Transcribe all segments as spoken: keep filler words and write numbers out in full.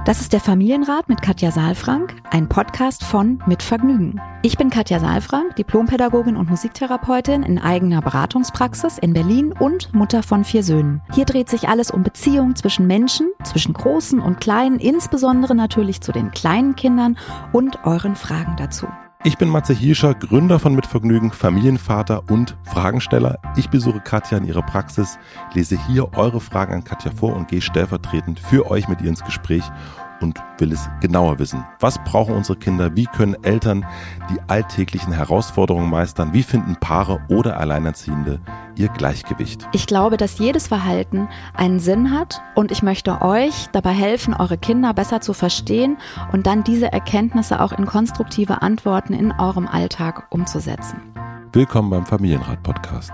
Das ist der Familienrat mit Katja Saalfrank, ein Podcast von Mit Vergnügen. Ich bin Katja Saalfrank, Diplompädagogin und Musiktherapeutin in eigener Beratungspraxis in Berlin und Mutter von vier Söhnen. Hier dreht sich alles um Beziehungen zwischen Menschen, zwischen Großen und Kleinen, insbesondere natürlich zu den kleinen Kindern und euren Fragen dazu. Ich bin Matze Hirscher, Gründer von Mit Vergnügen, Familienvater und Fragensteller. Ich besuche Katja in ihrer Praxis, lese hier eure Fragen an Katja vor und gehe stellvertretend für euch mit ihr ins Gespräch und will es genauer wissen. Was brauchen unsere Kinder? Wie können Eltern die alltäglichen Herausforderungen meistern? Wie finden Paare oder Alleinerziehende ihr Gleichgewicht? Ich glaube, dass jedes Verhalten einen Sinn hat und ich möchte euch dabei helfen, eure Kinder besser zu verstehen und dann diese Erkenntnisse auch in konstruktive Antworten in eurem Alltag umzusetzen. Willkommen beim Familienrat-Podcast.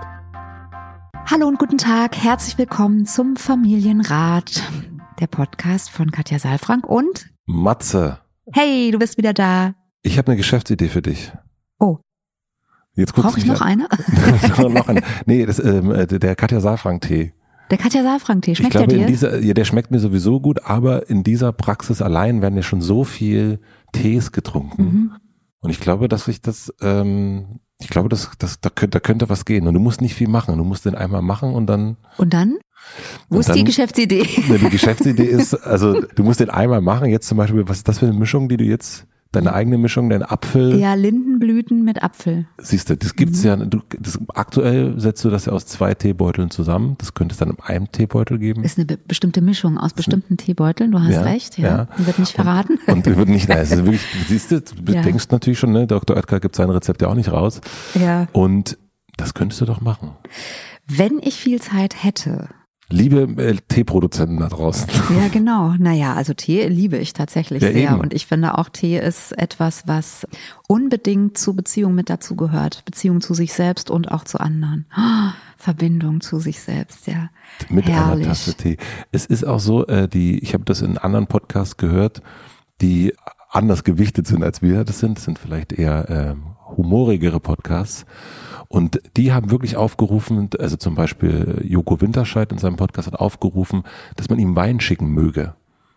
Hallo und guten Tag, herzlich willkommen zum Familienrat. Der Podcast von Katja Saalfrank und Matze. Hey, du bist wieder da. Ich habe eine Geschäftsidee für dich. Oh. Jetzt Brauche ich noch eine? noch eine? Nee, das, ähm, der Katja Saalfrank-Tee. Der Katja Saalfrank-Tee, schmeckt ich glaube, der dir? In dieser, ja, der schmeckt mir sowieso gut, aber in dieser Praxis allein werden ja schon so viel Tees getrunken. Mhm. Und ich glaube, dass ich das, ähm, ich glaube, dass, dass da, könnte, da könnte was gehen. Und du musst nicht viel machen. Du musst den einmal machen und dann. Und dann? Wo und ist dann, die Geschäftsidee? Ne, die Geschäftsidee ist, also du musst den einmal machen. Jetzt zum Beispiel, was ist das für eine Mischung, die du jetzt, deine eigene Mischung, dein Apfel? Ja, Lindenblüten mit Apfel. Siehst du, das gibt's mhm. ja, du, das, aktuell setzt du das ja aus zwei Teebeuteln zusammen. Das könnte es dann in einem Teebeutel geben. Ist eine be- bestimmte Mischung aus bestimmten Teebeuteln, du hast ja, recht, ja. ja. Die wird nicht verraten. Und, und wird nicht, nein, es ist wirklich, siehst du, du ja. denkst natürlich schon, ne, Doktor Oetker gibt sein Rezept ja auch nicht raus. Ja. Und das könntest du doch machen. Wenn ich viel Zeit hätte. Liebe äh, Teeproduzenten da draußen. Ja, genau. Naja, also Tee liebe ich tatsächlich ja, sehr. Eben. Und ich finde auch, Tee ist etwas, was unbedingt zu Beziehung mit dazu gehört. Beziehung zu sich selbst und auch zu anderen. Oh, Verbindung zu sich selbst, ja. Mit Herrlich. einer Tasse Tee. Es ist auch so, äh, die, ich habe das in anderen Podcasts gehört, die anders gewichtet sind als wir das sind. Das sind vielleicht eher äh, humorigere Podcasts. Und die haben wirklich aufgerufen, also zum Beispiel Joko Winterscheid in seinem Podcast hat aufgerufen, dass man ihm Wein schicken möge.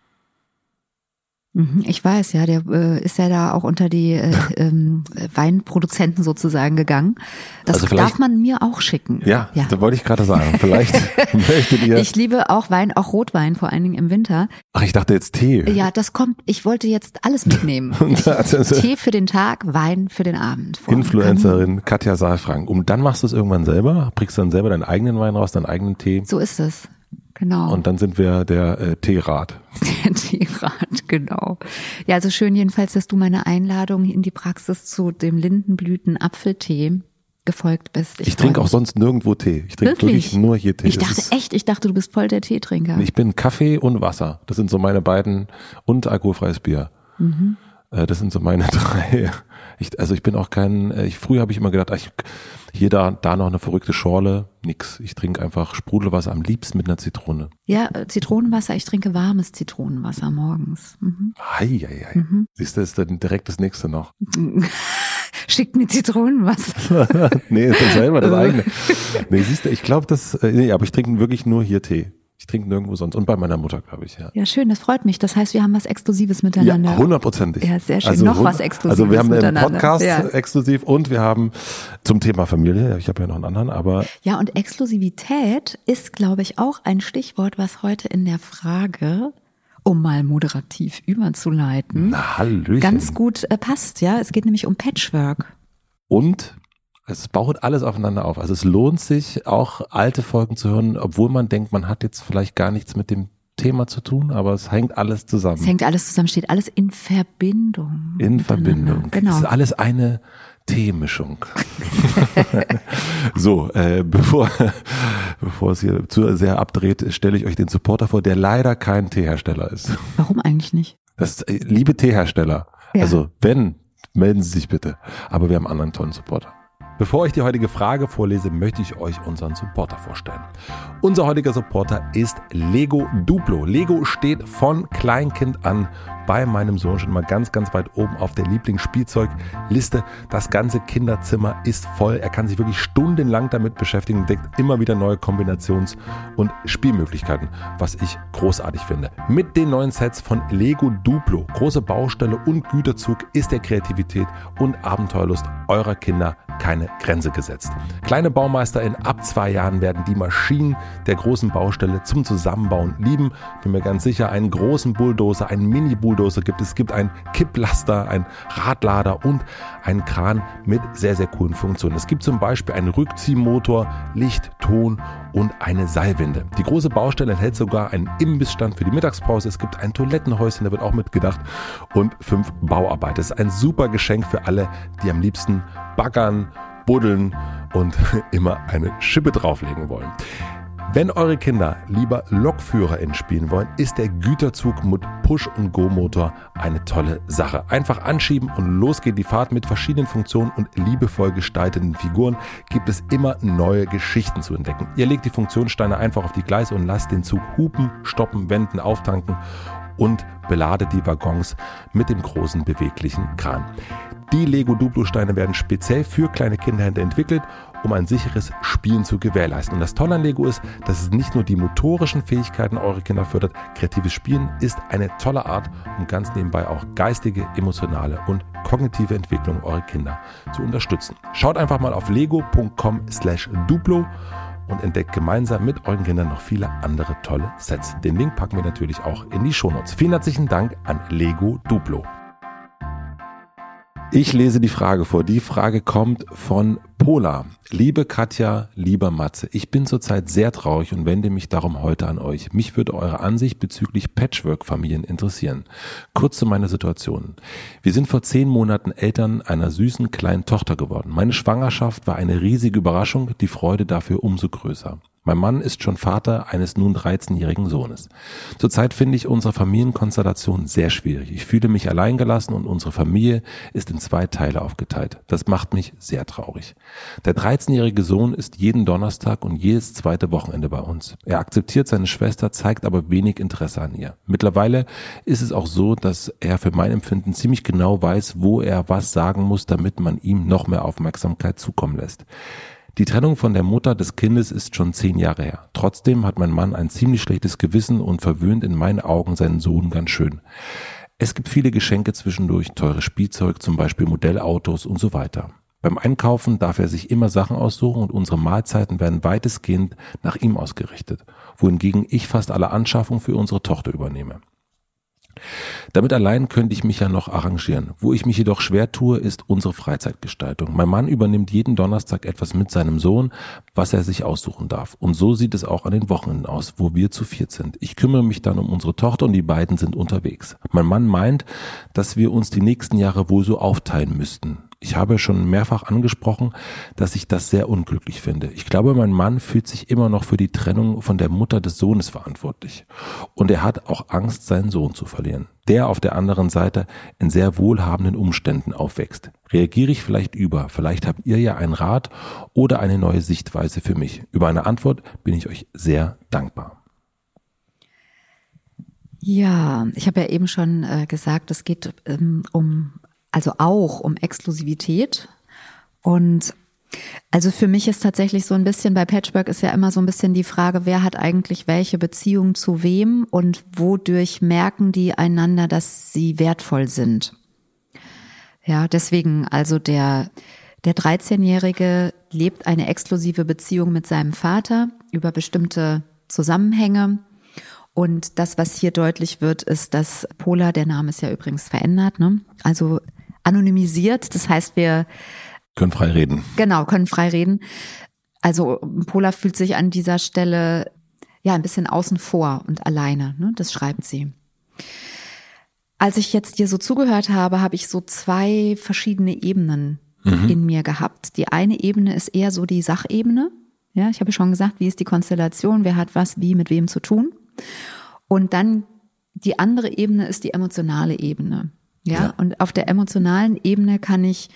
Ich weiß, ja, der äh, ist ja da auch unter die äh, ähm, Weinproduzenten sozusagen gegangen. Das also darf man mir auch schicken. Ja, ja. Da wollte ich gerade sagen. Vielleicht möchtet ihr. Ich liebe auch Wein, auch Rotwein, vor allen Dingen im Winter. Ach, ich dachte jetzt Tee. Ja, das kommt, ich wollte jetzt alles mitnehmen. Ich, Tee für den Tag, Wein für den Abend. Influencerin Katja Saalfrank. Und dann machst du es irgendwann selber, bringst dann selber deinen eigenen Wein raus, deinen eigenen Tee. So ist es. Genau. Und dann sind wir der äh, Teerat. Der Teerat, genau. Ja, also schön jedenfalls, dass du meine Einladung in die Praxis zu dem Lindenblüten-Apfeltee gefolgt bist. Ich, ich trinke auch sonst nirgendwo Tee. Ich trinke wirklich? wirklich nur hier Tee. Ich dachte echt, ich dachte, du bist voll der Teetrinker. Ich bin Kaffee und Wasser. Das sind so meine beiden, und alkoholfreies Bier. Mhm. Äh, das sind so meine drei. Ich, also ich bin auch kein, ich, früher habe ich immer gedacht, ich, hier da, da noch eine verrückte Schorle, nix. Ich trinke einfach Sprudelwasser, am liebsten mit einer Zitrone. Ja, Zitronenwasser, ich trinke warmes Zitronenwasser morgens. Mhm. Hei, hei, hei. Mhm. Siehst du, ist dann direkt das nächste noch. Schickt mir Zitronenwasser. Nee, ist das selber das eigene. Nee, siehst du, ich glaube, das, nee, aber ich trinke wirklich nur hier Tee. Ich trinke nirgendwo sonst. Und bei meiner Mutter, glaube ich, ja. Ja, schön, das freut mich. Das heißt, wir haben was Exklusives miteinander. Ja, hundertprozentig. Ja, sehr schön. Also, noch was Exklusives Also wir haben einen miteinander. Podcast ja. exklusiv und wir haben zum Thema Familie, ich habe ja noch einen anderen, aber... Ja, und Exklusivität ist, glaube ich, auch ein Stichwort, was heute in der Frage, um mal moderativ überzuleiten, Na, Hallöchen. ganz gut äh, passt. Ja, es geht nämlich um Patchwork. Und... Es baut alles aufeinander auf. Also es lohnt sich auch alte Folgen zu hören, obwohl man denkt, man hat jetzt vielleicht gar nichts mit dem Thema zu tun, aber es hängt alles zusammen. Es hängt alles zusammen, steht alles in Verbindung. In Verbindung. Genau. Es ist alles eine Teemischung. So, äh, bevor, bevor es hier zu sehr abdreht, stelle ich euch den Supporter vor, der leider kein Teehersteller ist. Warum eigentlich nicht? Das, äh, liebe Teehersteller, ja. Also wenn, melden Sie sich bitte. Aber wir haben einen anderen tollen Supporter. Bevor ich die heutige Frage vorlese, möchte ich euch unseren Supporter vorstellen. Unser heutiger Supporter ist Lego Duplo. Lego steht von Kleinkind an bei meinem Sohn schon mal ganz, ganz weit oben auf der Lieblingsspielzeugliste. Das ganze Kinderzimmer ist voll. Er kann sich wirklich stundenlang damit beschäftigen, entdeckt immer wieder neue Kombinations- und Spielmöglichkeiten, was ich großartig finde. Mit den neuen Sets von Lego Duplo, große Baustelle und Güterzug, ist der Kreativität und Abenteuerlust eurer Kinder keine Grenze gesetzt. Kleine Baumeister in ab zwei Jahren werden die Maschinen der großen Baustelle zum Zusammenbauen lieben. Bin mir ganz sicher, einen großen Bulldozer, einen Mini-Bulldozer gibt es. Es gibt einen Kipplaster, einen Radlader und einen Kran mit sehr, sehr coolen Funktionen. Es gibt zum Beispiel einen Rückziehmotor, Licht, Ton und eine Seilwinde. Die große Baustelle enthält sogar einen Imbissstand für die Mittagspause. Es gibt ein Toilettenhäuschen, da wird auch mitgedacht, und fünf Bauarbeiter. Das ist ein super Geschenk für alle, die am liebsten baggern, buddeln und immer eine Schippe drauflegen wollen. Wenn eure Kinder lieber LokführerInnen spielen wollen, ist der Güterzug mit Push- und Go-Motor eine tolle Sache. Einfach anschieben und los geht die Fahrt. Mit verschiedenen Funktionen und liebevoll gestalteten Figuren gibt es immer neue Geschichten zu entdecken. Ihr legt die Funktionssteine einfach auf die Gleise und lasst den Zug hupen, stoppen, wenden, auftanken und beladet die Waggons mit dem großen beweglichen Kran. Die Lego Duplo-Steine werden speziell für kleine Kinder entwickelt, um ein sicheres Spielen zu gewährleisten. Und das Tolle an Lego ist, dass es nicht nur die motorischen Fähigkeiten eurer Kinder fördert. Kreatives Spielen ist eine tolle Art, um ganz nebenbei auch geistige, emotionale und kognitive Entwicklung eurer Kinder zu unterstützen. Schaut einfach mal auf lego punkt com slash duplo und entdeckt gemeinsam mit euren Kindern noch viele andere tolle Sets. Den Link packen wir natürlich auch in die Shownotes. Vielen herzlichen Dank an Lego Duplo. Ich lese die Frage vor. Die Frage kommt von Pola. Liebe Katja, lieber Matze, ich bin zurzeit sehr traurig und wende mich darum heute an euch. Mich würde eure Ansicht bezüglich Patchwork-Familien interessieren. Kurz zu meiner Situation. Wir sind vor zehn Monaten Eltern einer süßen kleinen Tochter geworden. Meine Schwangerschaft war eine riesige Überraschung, die Freude dafür umso größer. Mein Mann ist schon Vater eines nun dreizehnjährigen Sohnes. Zurzeit finde ich unsere Familienkonstellation sehr schwierig. Ich fühle mich alleingelassen und unsere Familie ist in zwei Teile aufgeteilt. Das macht mich sehr traurig. Der dreizehnjährige Sohn ist jeden Donnerstag und jedes zweite Wochenende bei uns. Er akzeptiert seine Schwester, zeigt aber wenig Interesse an ihr. Mittlerweile ist es auch so, dass er für mein Empfinden ziemlich genau weiß, wo er was sagen muss, damit man ihm noch mehr Aufmerksamkeit zukommen lässt. Die Trennung von der Mutter des Kindes ist schon zehn Jahre her. Trotzdem hat mein Mann ein ziemlich schlechtes Gewissen und verwöhnt in meinen Augen seinen Sohn ganz schön. Es gibt viele Geschenke zwischendurch, teures Spielzeug, zum Beispiel Modellautos und so weiter. Beim Einkaufen darf er sich immer Sachen aussuchen und unsere Mahlzeiten werden weitestgehend nach ihm ausgerichtet, wohingegen ich fast alle Anschaffungen für unsere Tochter übernehme. Damit allein könnte ich mich ja noch arrangieren. Wo ich mich jedoch schwer tue, ist unsere Freizeitgestaltung. Mein Mann übernimmt jeden Donnerstag etwas mit seinem Sohn, was er sich aussuchen darf. Und so sieht es auch an den Wochenenden aus, wo wir zu viert sind. Ich kümmere mich dann um unsere Tochter und die beiden sind unterwegs. Mein Mann meint, dass wir uns die nächsten Jahre wohl so aufteilen müssten. Ich habe schon mehrfach angesprochen, dass ich das sehr unglücklich finde. Ich glaube, mein Mann fühlt sich immer noch für die Trennung von der Mutter des Sohnes verantwortlich. Und er hat auch Angst, seinen Sohn zu verlieren, der auf der anderen Seite in sehr wohlhabenden Umständen aufwächst. Reagiere ich vielleicht über? Vielleicht habt ihr ja einen Rat oder eine neue Sichtweise für mich. Über eine Antwort bin ich euch sehr dankbar. Ja, ich habe ja eben schon äh, gesagt, es geht ähm, um Also auch um Exklusivität. Und also für mich ist tatsächlich so ein bisschen, bei Patchwork ist ja immer so ein bisschen die Frage, wer hat eigentlich welche Beziehung zu wem und wodurch merken die einander, dass sie wertvoll sind. Ja, deswegen also der, der dreizehnjährige lebt eine exklusive Beziehung mit seinem Vater über bestimmte Zusammenhänge. Und das, was hier deutlich wird, ist, dass Pola, der Name ist ja übrigens verändert, ne? Also anonymisiert, das heißt, wir können frei reden. Genau, können frei reden. Also Pola fühlt sich an dieser Stelle ja ein bisschen außen vor und alleine, ne? Das schreibt sie. Als ich jetzt dir so zugehört habe, habe ich so zwei verschiedene Ebenen mhm. in mir gehabt. Die eine Ebene ist eher so die Sachebene. Ja, ich habe schon gesagt, wie ist die Konstellation, wer hat was, wie, mit wem zu tun. Und dann die andere Ebene ist die emotionale Ebene. Ja, ja. Und auf der emotionalen Ebene kann ich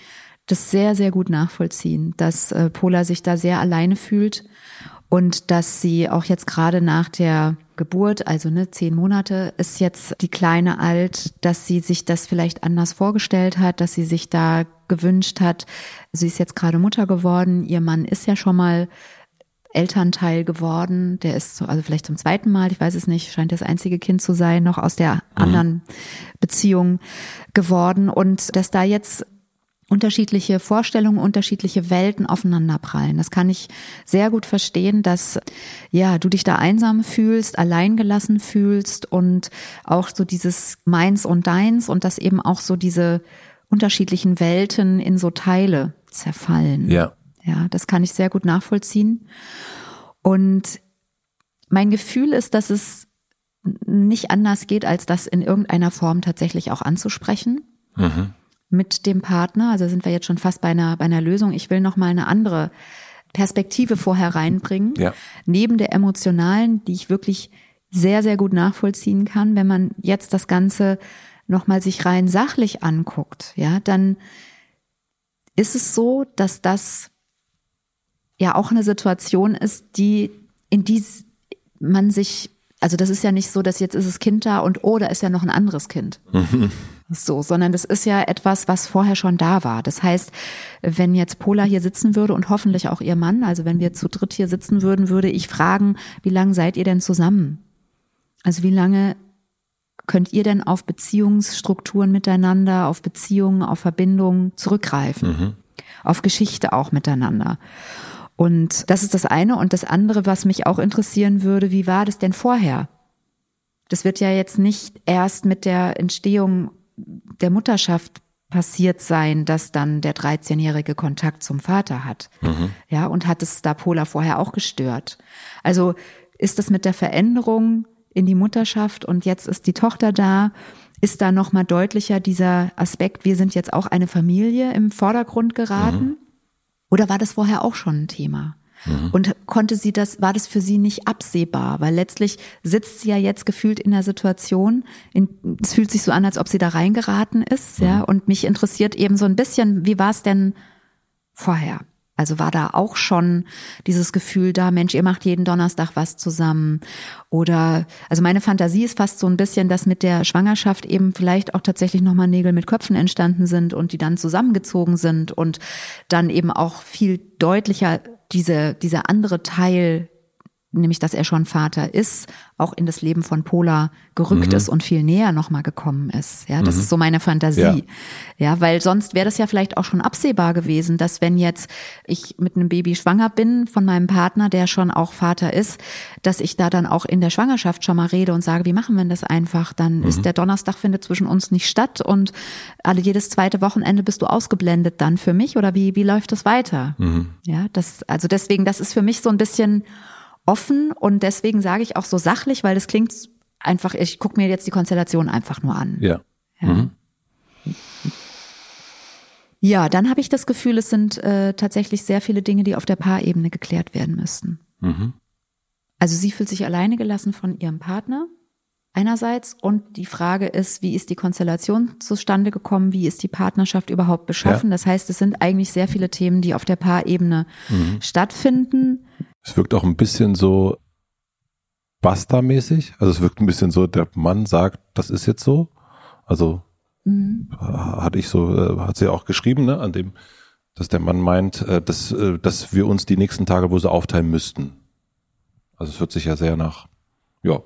das sehr, sehr gut nachvollziehen, dass äh, Pola sich da sehr alleine fühlt und dass sie auch jetzt gerade nach der Geburt, also ne, zehn Monate ist jetzt die Kleine alt, dass sie sich das vielleicht anders vorgestellt hat, dass sie sich da gewünscht hat. Sie ist jetzt gerade Mutter geworden, ihr Mann ist ja schon mal Elternteil geworden, der ist so, also vielleicht zum zweiten Mal, ich weiß es nicht, scheint das einzige Kind zu sein, noch aus der anderen mhm. Beziehung geworden und dass da jetzt unterschiedliche Vorstellungen, unterschiedliche Welten aufeinanderprallen. Das kann ich sehr gut verstehen, dass ja du dich da einsam fühlst, alleingelassen fühlst und auch so dieses Meins und Deins und dass eben auch so diese unterschiedlichen Welten in so Teile zerfallen. Ja. Ja, das kann ich sehr gut nachvollziehen. Und mein Gefühl ist, dass es nicht anders geht, als das in irgendeiner Form tatsächlich auch anzusprechen mhm. mit dem Partner. Also sind wir jetzt schon fast bei einer, bei einer Lösung. Ich will noch mal eine andere Perspektive vorher reinbringen. Ja. Neben der emotionalen, die ich wirklich sehr, sehr gut nachvollziehen kann. Wenn man jetzt das Ganze noch mal sich rein sachlich anguckt, ja, dann ist es so, dass das ja auch eine Situation ist, die, in die man sich, also das ist ja nicht so, dass jetzt ist das Kind da und oh, da ist ja noch ein anderes Kind. Mhm. So, sondern das ist ja etwas, was vorher schon da war. Das heißt, wenn jetzt Pola hier sitzen würde und hoffentlich auch ihr Mann, also wenn wir zu dritt hier sitzen würden, würde ich fragen, wie lange seid ihr denn zusammen? Also wie lange könnt ihr denn auf Beziehungsstrukturen miteinander, auf Beziehungen, auf Verbindungen zurückgreifen? Mhm. Auf Geschichte auch miteinander. Und das ist das eine. Und das andere, was mich auch interessieren würde, wie war das denn vorher? Das wird ja jetzt nicht erst mit der Entstehung der Mutterschaft passiert sein, dass dann der dreizehnjährige Kontakt zum Vater hat. Mhm. Ja, und hat es da Pola vorher auch gestört? Also ist das mit der Veränderung in die Mutterschaft und jetzt ist die Tochter da, ist da nochmal deutlicher dieser Aspekt, wir sind jetzt auch eine Familie im Vordergrund geraten? Mhm. Oder war das vorher auch schon ein Thema? Mhm. Und konnte sie das, war das für sie nicht absehbar? Weil letztlich sitzt sie ja jetzt gefühlt in der Situation, in, es fühlt sich so an, als ob sie da reingeraten ist, mhm. ja. Und mich interessiert eben so ein bisschen, wie war es denn vorher? Also war da auch schon dieses Gefühl da, Mensch, ihr macht jeden Donnerstag was zusammen oder, also meine Fantasie ist fast so ein bisschen, dass mit der Schwangerschaft eben vielleicht auch tatsächlich nochmal Nägel mit Köpfen entstanden sind und die dann zusammengezogen sind und dann eben auch viel deutlicher diese, dieser andere Teil, nämlich dass er schon Vater ist, auch in das Leben von Pola gerückt mhm. ist und viel näher nochmal gekommen ist. Ja, das mhm. ist so meine Fantasie. Ja, ja, weil sonst wäre das ja vielleicht auch schon absehbar gewesen, dass wenn jetzt ich mit einem Baby schwanger bin von meinem Partner, der schon auch Vater ist, dass ich da dann auch in der Schwangerschaft schon mal rede und sage, wie machen wir das einfach? Dann mhm. ist der Donnerstag findet zwischen uns nicht statt und alle jedes zweite Wochenende bist du ausgeblendet dann für mich oder wie wie läuft das weiter? Mhm. Ja, das also deswegen, das ist für mich so ein bisschen offen und deswegen sage ich auch so sachlich, weil das klingt einfach, ich gucke mir jetzt die Konstellation einfach nur an. Ja. Ja, mhm. ja dann habe ich das Gefühl, es sind äh, tatsächlich sehr viele Dinge, die auf der Paarebene geklärt werden müssten. Mhm. Also sie fühlt sich alleine gelassen von ihrem Partner einerseits und die Frage ist, wie ist die Konstellation zustande gekommen, wie ist die Partnerschaft überhaupt beschaffen? Ja. Das heißt, es sind eigentlich sehr viele Themen, die auf der Paarebene mhm. stattfinden. Es wirkt auch ein bisschen so Basta-mäßig. Also es wirkt ein bisschen so, der Mann sagt, das ist jetzt so. Also mhm. hatte ich so, hat sie auch geschrieben, ne, an dem, dass der Mann meint, dass, dass wir uns die nächsten Tage wohl so aufteilen müssten. Also es hört sich ja sehr nach, ja.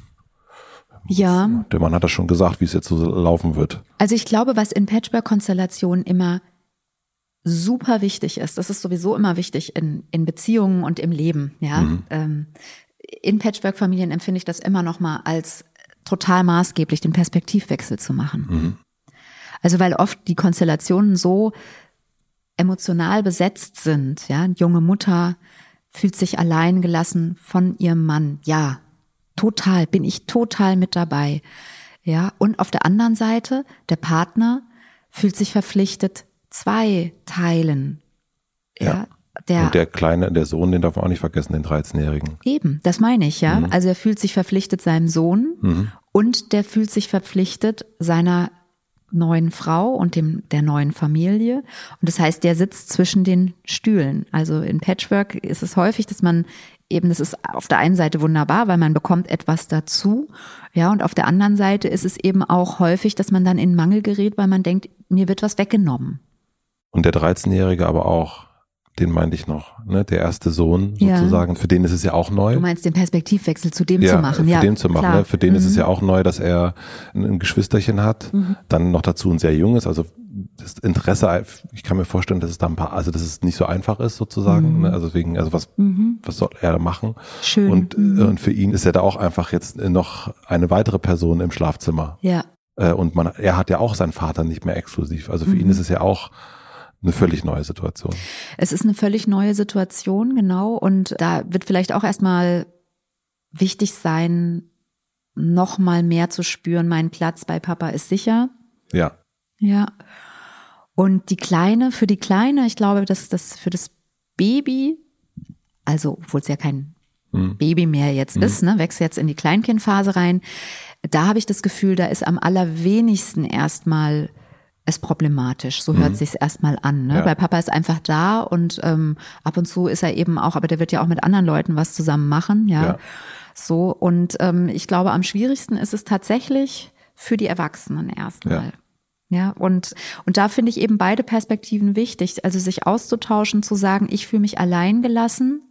Ja. Der Mann hat das schon gesagt, wie es jetzt so laufen wird. Also ich glaube, was in Patchwork-Konstellationen immer super wichtig ist, das ist sowieso immer wichtig in, in Beziehungen und im Leben, ja. Mhm. Ähm, in Patchwork-Familien empfinde ich das immer noch mal als total maßgeblich, den Perspektivwechsel zu machen. Mhm. Also weil oft die Konstellationen so emotional besetzt sind, ja. Eine junge Mutter fühlt sich allein gelassen von ihrem Mann, ja, total, bin ich total mit dabei, ja. Und auf der anderen Seite, der Partner fühlt sich verpflichtet, zwei Teilen. Ja. ja der, und der Kleine, der Sohn, den darf man auch nicht vergessen, den dreizehnjährigen. Eben, das meine ich, ja. Mhm. Also er fühlt sich verpflichtet seinem Sohn mhm. und der fühlt sich verpflichtet seiner neuen Frau und dem der neuen Familie. Und das heißt, der sitzt zwischen den Stühlen. Also in Patchwork ist es häufig, dass man eben, das ist auf der einen Seite wunderbar, weil man bekommt etwas dazu. Ja, und auf der anderen Seite ist es eben auch häufig, dass man dann in Mangel gerät, weil man denkt, mir wird was weggenommen. Und der dreizehnjährige aber auch, den meinte ich noch, ne? Der erste Sohn sozusagen, ja. Für den ist es ja auch neu. Du meinst den Perspektivwechsel zu dem ja, zu machen. Für ja, den zu machen. Ne? Für den mhm. ist es ja auch neu, dass er ein Geschwisterchen hat, mhm. dann noch dazu ein sehr junges, also das Interesse, ich kann mir vorstellen, dass es da ein paar, also dass es nicht so einfach ist sozusagen, mhm. ne? Also deswegen, also was, mhm. was soll er da machen? Schön. Und, mhm. und für ihn ist er da auch einfach jetzt noch eine weitere Person im Schlafzimmer. Ja. Und man, er hat ja auch seinen Vater nicht mehr exklusiv. Also für mhm. ihn ist es ja auch eine völlig neue Situation. Es ist eine völlig neue Situation, genau. Und da wird vielleicht auch erstmal wichtig sein, noch mal mehr zu spüren, mein Platz bei Papa ist sicher. Ja. Ja. Und die Kleine, für die Kleine, ich glaube, dass das für das Baby, also obwohl es ja kein mhm. Baby mehr jetzt mhm. ist, ne, wächst jetzt in die Kleinkindphase rein, da habe ich das Gefühl, da ist am allerwenigsten erstmal es problematisch. So hört mhm. sich's erstmal an, ne? Ja. Weil Papa ist einfach da und ähm, ab und zu ist er eben auch, aber der wird ja auch mit anderen Leuten was zusammen machen, ja. ja. So, und ähm, ich glaube, am schwierigsten ist es tatsächlich für die Erwachsenen erstmal. Ja. ja, und und da finde ich eben beide Perspektiven wichtig, also sich auszutauschen, zu sagen, ich fühle mich allein gelassen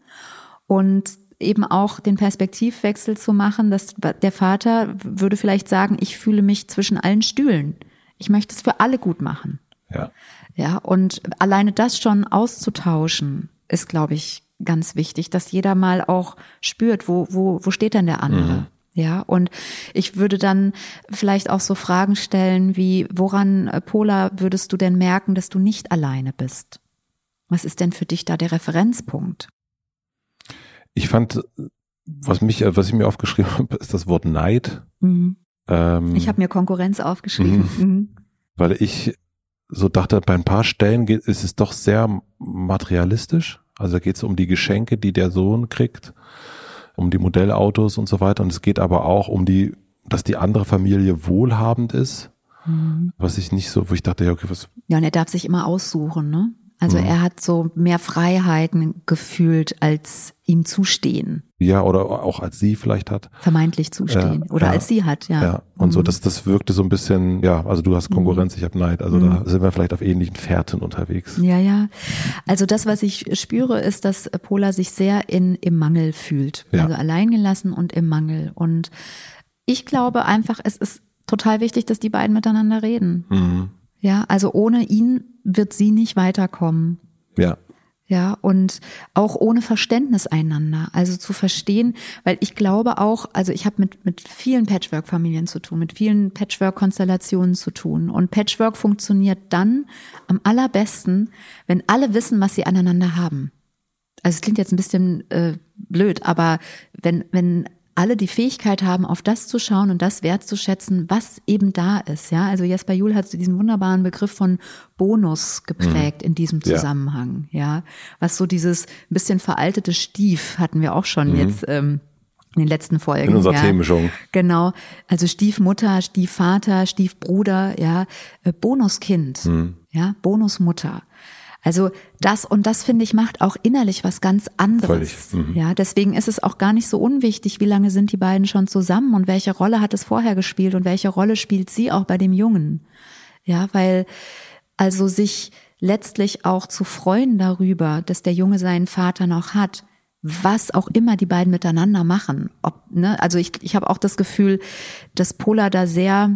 und eben auch den Perspektivwechsel zu machen, dass der Vater würde vielleicht sagen, ich fühle mich zwischen allen Stühlen. Ich möchte es für alle gut machen. Ja. Ja, und alleine das schon auszutauschen, ist, glaube ich, ganz wichtig, dass jeder mal auch spürt, wo, wo, wo steht denn der andere? Mhm. Ja, und ich würde dann vielleicht auch so Fragen stellen wie, woran, Pola, würdest du denn merken, dass du nicht alleine bist? Was ist denn für dich da der Referenzpunkt? Ich fand, was mich, was ich mir aufgeschrieben habe, ist das Wort Neid. Mhm. Ähm, ich habe mir Konkurrenz aufgeschrieben. Mhm. Mhm. Weil ich so dachte, bei ein paar Stellen geht, ist es doch sehr materialistisch. Also da geht es um die Geschenke, die der Sohn kriegt, um die Modellautos und so weiter. Und es geht aber auch um die, dass die andere Familie wohlhabend ist. Mhm. Was ich nicht so, wo ich dachte, ja, okay, was. Ja, und er darf sich immer aussuchen, ne? Also mhm. er hat so mehr Freiheiten gefühlt, als ihm zustehen. Ja, oder auch als sie vielleicht hat. Vermeintlich zustehen. Ja, oder ja, als sie hat, ja. Ja, und mhm. so, das, das wirkte so ein bisschen, ja, also du hast Konkurrenz, mhm. ich habe Neid. Also mhm. da sind wir vielleicht auf ähnlichen Fährten unterwegs. Ja, ja. Also das, was ich spüre, ist, dass Pola sich sehr in, im Mangel fühlt. Ja. Also alleingelassen und im Mangel. Und ich glaube einfach, es ist total wichtig, dass die beiden miteinander reden. Mhm. Ja, also ohne ihn wird sie nicht weiterkommen. Ja. Ja, und auch ohne Verständnis einander. Also zu verstehen, weil ich glaube auch, also ich habe mit mit vielen Patchwork-Familien zu tun, mit vielen Patchwork-Konstellationen zu tun. Und Patchwork funktioniert dann am allerbesten, wenn alle wissen, was sie aneinander haben. Also es klingt jetzt ein bisschen äh, blöd, aber wenn wenn alle die Fähigkeit haben, auf das zu schauen und das wertzuschätzen, was eben da ist. Ja, also Jesper Juhl hat diesen wunderbaren Begriff von Bonus geprägt mhm. in diesem Zusammenhang. Ja. ja, was so dieses ein bisschen veraltete Stief hatten wir auch schon mhm. jetzt ähm, in den letzten Folgen. In unserer ja. Themenmischung. Genau, also Stiefmutter, Stiefvater, Stiefbruder, ja, äh, Bonuskind, mhm. ja, Bonusmutter. Also das und das, finde ich, macht auch innerlich was ganz anderes. Mhm. Ja, deswegen ist es auch gar nicht so unwichtig, wie lange sind die beiden schon zusammen und welche Rolle hat es vorher gespielt und welche Rolle spielt sie auch bei dem Jungen. Ja, weil also sich letztlich auch zu freuen darüber, dass der Junge seinen Vater noch hat, was auch immer die beiden miteinander machen. Ob, ne, also ich, ich habe auch das Gefühl, dass Pola da sehr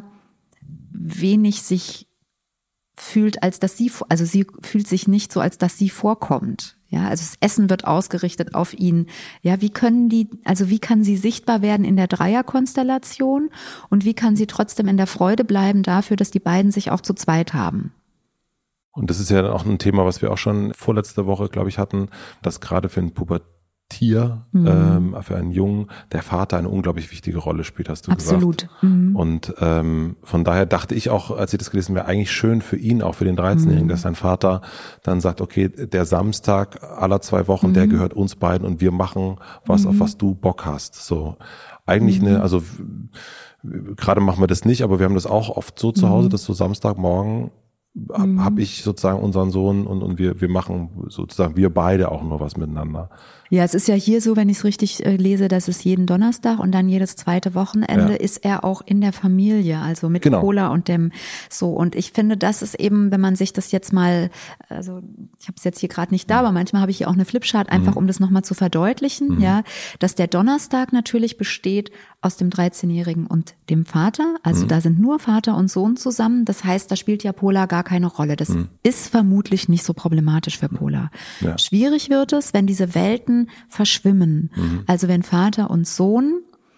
wenig sich fühlt, als dass sie, also sie fühlt sich nicht so, als dass sie vorkommt. Ja, also das Essen wird ausgerichtet auf ihn. Ja, wie können die, also wie kann sie sichtbar werden in der Dreierkonstellation und wie kann sie trotzdem in der Freude bleiben dafür, dass die beiden sich auch zu zweit haben? Und das ist ja auch ein Thema, was wir auch schon vorletzte Woche, glaube ich, hatten, dass gerade für einen Pubertier, mhm. ähm, für einen Jungen, der Vater eine unglaublich wichtige Rolle spielt, hast du Absolut. gesagt. Mhm. Und ähm, von daher dachte ich auch, als ich das gelesen habe, eigentlich schön für ihn, auch für den dreizehnjährigen, mhm. dass sein Vater dann sagt, okay, der Samstag aller zwei Wochen, mhm. der gehört uns beiden und wir machen was, mhm. auf was du Bock hast. So eigentlich mhm. eine, also gerade machen wir das nicht, aber wir haben das auch oft so zu Hause, mhm. dass so Samstagmorgen mhm. habe ich sozusagen unseren Sohn und, und wir, wir machen sozusagen wir beide auch nur was miteinander. Ja, es ist ja hier so, wenn ich es richtig äh, lese, dass es jeden Donnerstag und dann jedes zweite Wochenende ja. ist er auch in der Familie, also mit genau. Pola und dem so. Und ich finde, das ist eben, wenn man sich das jetzt mal, also ich habe es jetzt hier gerade nicht da, aber manchmal habe ich hier auch eine Flipchart, einfach mhm. um das nochmal zu verdeutlichen, mhm. ja, dass der Donnerstag natürlich besteht aus dem dreizehnjährigen und dem Vater. Also mhm. da sind nur Vater und Sohn zusammen. Das heißt, da spielt ja Pola gar keine Rolle. Das mhm. ist vermutlich nicht so problematisch für Pola. Ja. Schwierig wird es, wenn diese Welten verschwimmen. Mhm. Also wenn Vater und Sohn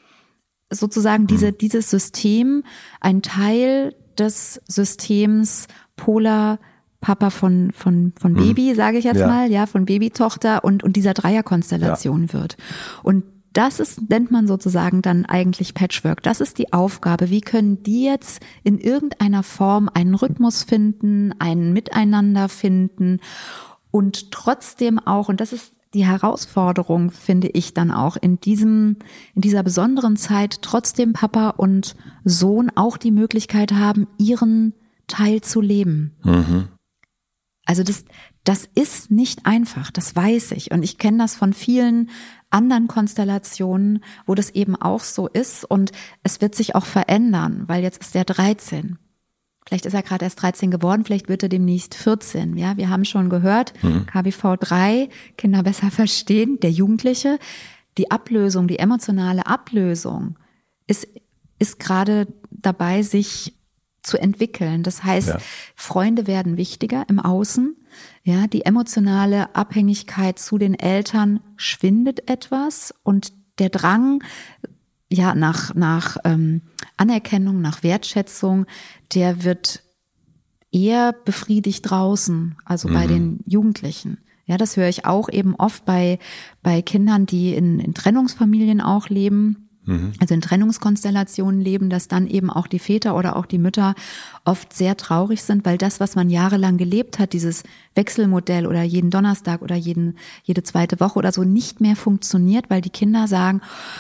sozusagen diese, mhm. dieses System, ein Teil des Systems Pola, Papa von, von, von mhm. Baby, sage ich jetzt ja. mal, ja, von Babytochter und, und dieser Dreierkonstellation ja. wird. Und das ist, nennt man sozusagen dann eigentlich Patchwork. Das ist die Aufgabe. Wie können die jetzt in irgendeiner Form einen Rhythmus finden, ein Miteinander finden und trotzdem auch, und das ist die Herausforderung, finde ich dann auch in diesem, in dieser besonderen Zeit, trotzdem Papa und Sohn auch die Möglichkeit haben, ihren Teil zu leben. Mhm. Also das, das ist nicht einfach, das weiß ich. Und ich kenne das von vielen anderen Konstellationen, wo das eben auch so ist. Und es wird sich auch verändern, weil jetzt ist er dreizehn. Vielleicht ist er gerade erst dreizehn geworden, vielleicht wird er demnächst vierzehn. Ja, wir haben schon gehört, mhm. K B V drei, Kinder besser verstehen, der Jugendliche. Die Ablösung, die emotionale Ablösung ist, ist gerade dabei, sich zu entwickeln. Das heißt, ja. Freunde werden wichtiger im Außen. Ja, die emotionale Abhängigkeit zu den Eltern schwindet etwas und der Drang, ja, nach, nach ähm, Anerkennung, nach Wertschätzung, der wird eher befriedigt draußen, also mhm. bei den Jugendlichen. Ja, das höre ich auch eben oft bei, bei Kindern, die in, in Trennungsfamilien auch leben, mhm. also in Trennungskonstellationen leben, dass dann eben auch die Väter oder auch die Mütter oft sehr traurig sind, weil das, was man jahrelang gelebt hat, dieses Wechselmodell oder jeden Donnerstag oder jeden, jede zweite Woche oder so nicht mehr funktioniert, weil die Kinder sagen,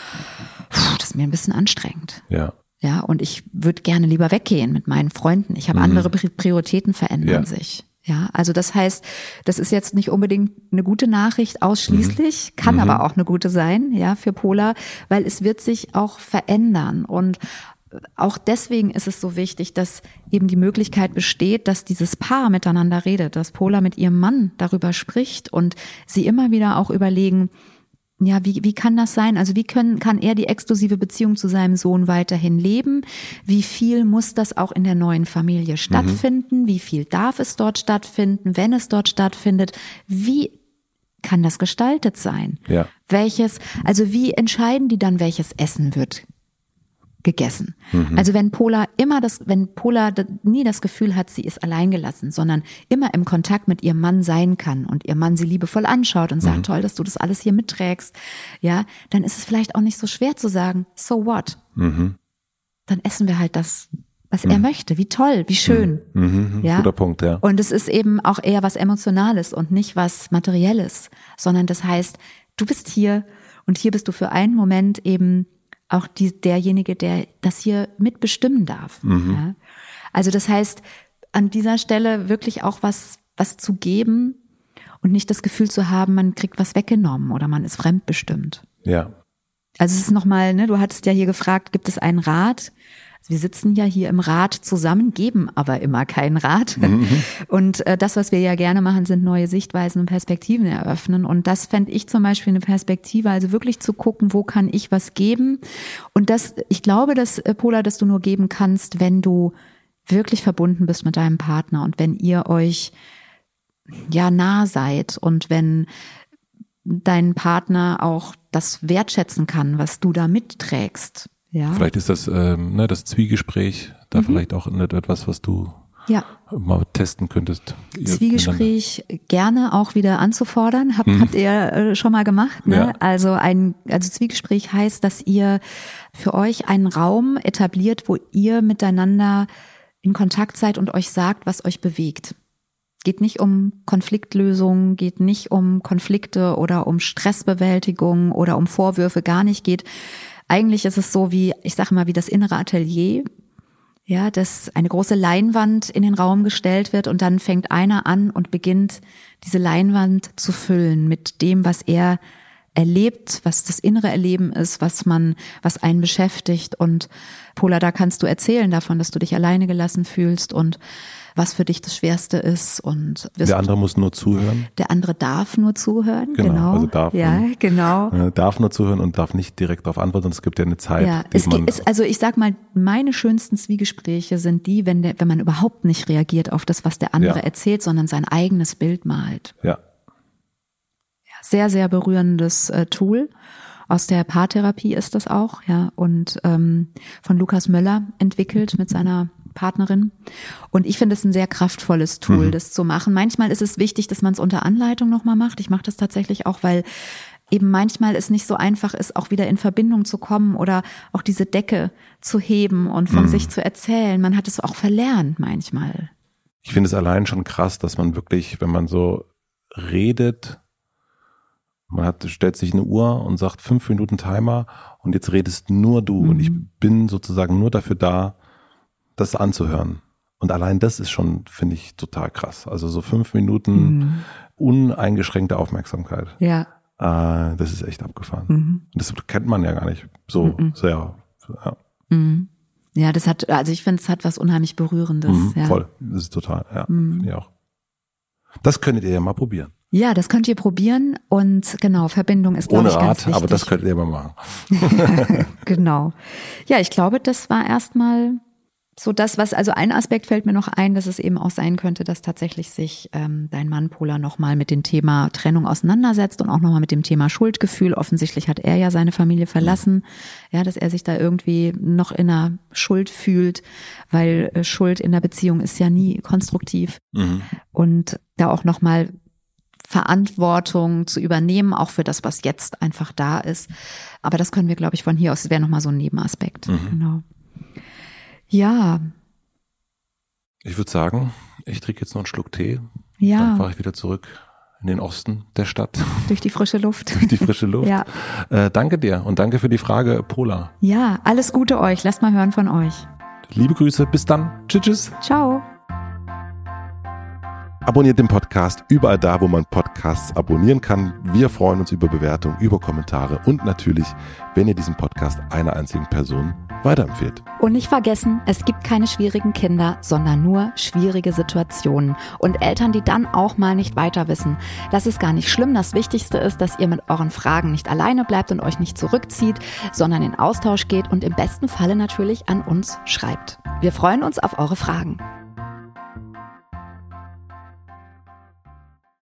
das ist mir ein bisschen anstrengend. Ja. Ja, und ich würde gerne lieber weggehen mit meinen Freunden. Ich habe mhm. andere Prioritäten verändern ja. sich. Ja, also das heißt, das ist jetzt nicht unbedingt eine gute Nachricht ausschließlich, mhm. kann mhm. aber auch eine gute sein, ja, für Pola, weil es wird sich auch verändern. Und auch deswegen ist es so wichtig, dass eben die Möglichkeit besteht, dass dieses Paar miteinander redet, dass Pola mit ihrem Mann darüber spricht und sie immer wieder auch überlegen, ja, wie, wie kann das sein? Also wie können, kann er die exklusive Beziehung zu seinem Sohn weiterhin leben? Wie viel muss das auch in der neuen Familie stattfinden? Mhm. Wie viel darf es dort stattfinden, wenn es dort stattfindet? Wie kann das gestaltet sein? Ja. Welches, also wie entscheiden die dann, welches Essen wird gegessen? Mhm. Also wenn Pola immer das, wenn Pola nie das Gefühl hat, sie ist alleingelassen, sondern immer im Kontakt mit ihrem Mann sein kann und ihr Mann sie liebevoll anschaut und sagt, mhm. toll, dass du das alles hier mitträgst, ja, dann ist es vielleicht auch nicht so schwer zu sagen, so what? Mhm. Dann essen wir halt das, was mhm. er möchte. Wie toll, wie schön. Mhm. Ja? Guter Punkt, ja. Und es ist eben auch eher was Emotionales und nicht was Materielles, sondern das heißt, du bist hier und hier bist du für einen Moment eben auch die, derjenige, der das hier mitbestimmen darf. Mhm. Ja? Also das heißt, an dieser Stelle wirklich auch was, was zu geben und nicht das Gefühl zu haben, man kriegt was weggenommen oder man ist fremdbestimmt. Ja. Also es ist nochmal, ne, du hattest ja hier gefragt, gibt es einen Rat? Also wir sitzen ja hier im Rat zusammen, geben aber immer keinen Rat. Mhm. Und äh, das, was wir ja gerne machen, sind neue Sichtweisen und Perspektiven eröffnen. Und das fände ich zum Beispiel eine Perspektive, also wirklich zu gucken, wo kann ich was geben? Und das, ich glaube, dass, äh, Pola, dass du nur geben kannst, wenn du wirklich verbunden bist mit deinem Partner und wenn ihr euch ja nah seid und wenn dein Partner auch das wertschätzen kann, was du da mitträgst. Ja. Vielleicht ist das, ähm, ne, das Zwiegespräch da mhm. vielleicht auch nicht etwas, was du ja. mal testen könntest. Zwiegespräch gerne auch wieder anzufordern. Hab, mhm. Habt ihr äh, schon mal gemacht, ne? Ja. Also ein, also Zwiegespräch heißt, dass ihr für euch einen Raum etabliert, wo ihr miteinander in Kontakt seid und euch sagt, was euch bewegt. Geht nicht um Konfliktlösung, geht nicht um Konflikte oder um Stressbewältigung oder um Vorwürfe, gar nicht, geht eigentlich ist es so wie, ich sage mal, wie das innere Atelier, ja, dass eine große Leinwand in den Raum gestellt wird und dann fängt einer an und beginnt, diese Leinwand zu füllen mit dem, was er erlebt, was das innere Erleben ist, was man, was einen beschäftigt. Und Pola, da kannst du erzählen davon, dass du dich alleine gelassen fühlst und was für dich das Schwerste ist. Und der andere muss nur zuhören. Der andere darf nur zuhören. Genau, genau. also darf. Ja, genau. Äh, darf nur zuhören und darf nicht direkt darauf antworten. Und es gibt ja eine Zeit, ja, die es man... Ist, also ich sag mal, meine schönsten Zwiegespräche sind die, wenn, der, wenn man überhaupt nicht reagiert auf das, was der andere ja. erzählt, sondern sein eigenes Bild malt. Ja. Sehr, sehr berührendes äh, Tool. Aus der Paartherapie ist das auch, ja, und ähm, von Lukas Möller entwickelt mit seiner Partnerin. Und ich finde es ein sehr kraftvolles Tool, mhm. das zu machen. Manchmal ist es wichtig, dass man es unter Anleitung nochmal macht. Ich mache das tatsächlich auch, weil eben manchmal es nicht so einfach ist, auch wieder in Verbindung zu kommen oder auch diese Decke zu heben und von mhm. sich zu erzählen. Man hat es auch verlernt manchmal. Ich finde es allein schon krass, dass man wirklich, wenn man so redet, man hat, stellt sich eine Uhr und sagt fünf Minuten Timer und jetzt redest nur du mhm. und ich bin sozusagen nur dafür da, das anzuhören. Und allein das ist schon, finde ich, total krass. Also so fünf Minuten mhm. uneingeschränkte Aufmerksamkeit. Ja. Äh, das ist echt abgefahren. Mhm. Das kennt man ja gar nicht so mhm. sehr. Ja. Mhm. Ja, das hat, also ich finde, es hat was unheimlich Berührendes. Mhm, ja. Voll, das ist total, ja, mhm. finde ich auch. Das könntet ihr ja mal probieren. Ja, das könnt ihr probieren und genau, Verbindung ist, glaube ich, ganz wichtig. Ohne Rat, aber das könnt ihr mal machen. Genau. Ja, ich glaube, das war erstmal so das, was, also ein Aspekt fällt mir noch ein, dass es eben auch sein könnte, dass tatsächlich sich ähm, dein Mann Pola nochmal mit dem Thema Trennung auseinandersetzt und auch nochmal mit dem Thema Schuldgefühl. Offensichtlich hat er ja seine Familie verlassen, ja, dass er sich da irgendwie noch in einer Schuld fühlt, weil äh, Schuld in der Beziehung ist ja nie konstruktiv. Mhm. Und da auch nochmal Verantwortung zu übernehmen, auch für das, was jetzt einfach da ist. Aber das können wir, glaube ich, von hier aus, das wäre nochmal so ein Nebenaspekt. Mhm. Genau. Ja. Ich würde sagen, ich trinke jetzt noch einen Schluck Tee. Ja. Dann fahre ich wieder zurück in den Osten der Stadt. Durch die frische Luft. Durch die frische Luft. Ja. Äh, danke dir und danke für die Frage, Pola. Ja, alles Gute euch. Lasst mal hören von euch. Liebe Grüße, bis dann. Tschüss, tschüss. Ciao. Abonniert den Podcast überall da, wo man Podcasts abonnieren kann. Wir freuen uns über Bewertungen, über Kommentare und natürlich, wenn ihr diesen Podcast einer einzigen Person weiterempfehlt. Und nicht vergessen, es gibt keine schwierigen Kinder, sondern nur schwierige Situationen. Und Eltern, die dann auch mal nicht weiter wissen. Das ist gar nicht schlimm. Das Wichtigste ist, dass ihr mit euren Fragen nicht alleine bleibt und euch nicht zurückzieht, sondern in Austausch geht und im besten Falle natürlich an uns schreibt. Wir freuen uns auf eure Fragen.